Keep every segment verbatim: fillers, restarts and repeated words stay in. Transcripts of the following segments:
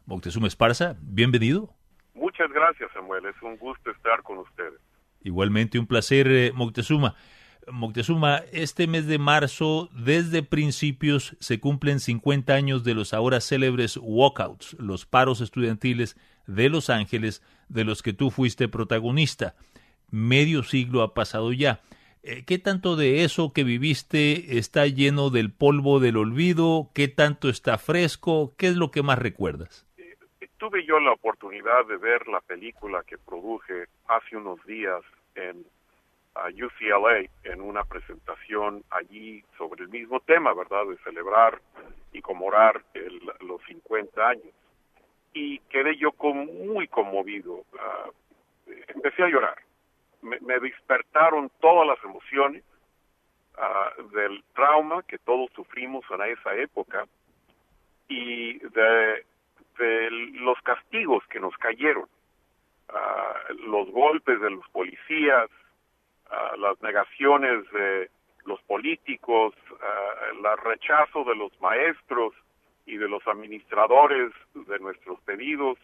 Moctezuma Esparza, bienvenido. Muchas gracias, Samuel. Es un gusto estar con ustedes. Igualmente un placer, eh, Moctezuma. Moctezuma, este mes de marzo, desde principios, se cumplen cincuenta años de los ahora célebres walkouts, los paros estudiantiles de Los Ángeles, de los que tú fuiste protagonista. Medio siglo ha pasado ya. ¿Qué tanto de eso que viviste está lleno del polvo del olvido? ¿Qué tanto está fresco? ¿Qué es lo que más recuerdas? Tuve yo la oportunidad de ver la película que produje hace unos días en uh, U C L A, en una presentación allí sobre el mismo tema, ¿verdad?, de celebrar y conmemorar el, los cincuenta años. Y quedé yo como muy conmovido. Uh, empecé a llorar. Me, me despertaron todas las emociones uh, del trauma que todos sufrimos en esa época y de, de los castigos que nos cayeron, uh, los golpes de los policías, uh, las negaciones de los políticos, uh, el rechazo de los maestros y de los administradores de nuestros pedidos,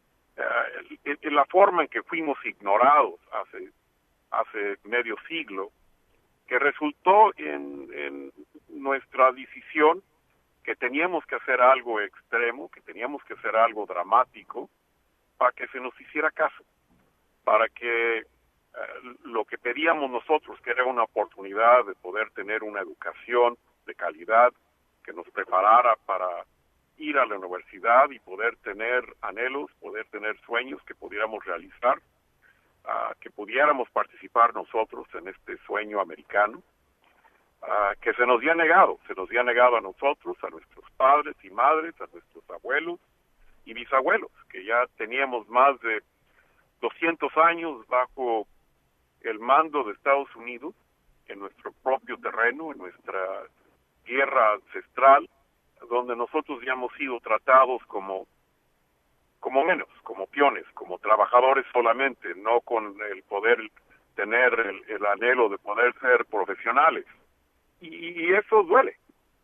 uh, en la forma en que fuimos ignorados hace hace medio siglo, que resultó en, en nuestra decisión que teníamos que hacer algo extremo, que teníamos que hacer algo dramático para que se nos hiciera caso, para que eh, lo que pedíamos nosotros, que era una oportunidad de poder tener una educación de calidad que nos preparara para ir a la universidad y poder tener anhelos, poder tener sueños que pudiéramos realizar, Uh, que pudiéramos participar nosotros en este sueño americano, uh, que se nos había negado, se nos había negado a nosotros, a nuestros padres y madres, a nuestros abuelos y bisabuelos, que ya teníamos más de doscientos años bajo el mando de Estados Unidos, en nuestro propio terreno, en nuestra tierra ancestral, donde nosotros ya hemos sido tratados como como menos, como peones, como trabajadores solamente, no con el poder tener el, el anhelo de poder ser profesionales. Y, y eso duele.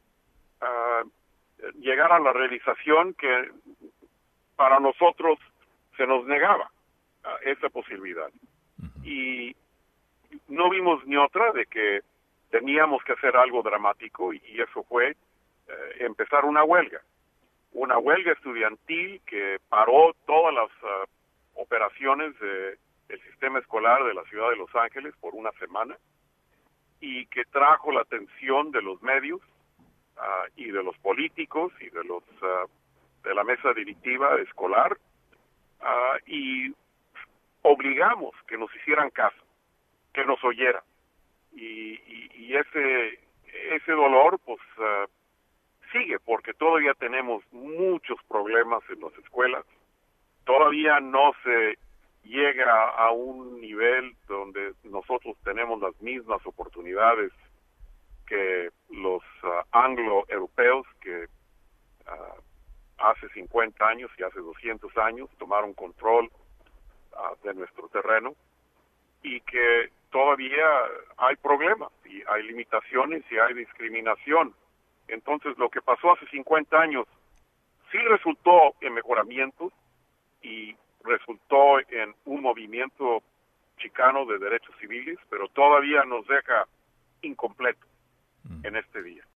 Uh, llegar a la realización que para nosotros se nos negaba uh, esa posibilidad. Y no vimos ni otra de que teníamos que hacer algo dramático, y, y eso fue uh, empezar una huelga. Una huelga estudiantil que paró todas las uh, operaciones de, del sistema escolar de la ciudad de Los Ángeles por una semana y que trajo la atención de los medios uh, y de los políticos y de los uh, de la mesa directiva escolar uh, y obligamos que nos hicieran caso, que nos oyeran y, y, y ese ese dolor pues uh, sigue, porque todavía tenemos muchos problemas en las escuelas, todavía no se llega a un nivel donde nosotros tenemos las mismas oportunidades que los uh, anglo-europeos que uh, hace cincuenta años y hace doscientos años tomaron control uh, de nuestro terreno, y que todavía hay problemas y hay limitaciones y hay discriminación. Entonces, lo que pasó hace cincuenta años sí resultó en mejoramientos y resultó en un movimiento chicano de derechos civiles, pero todavía nos deja incompleto en este día.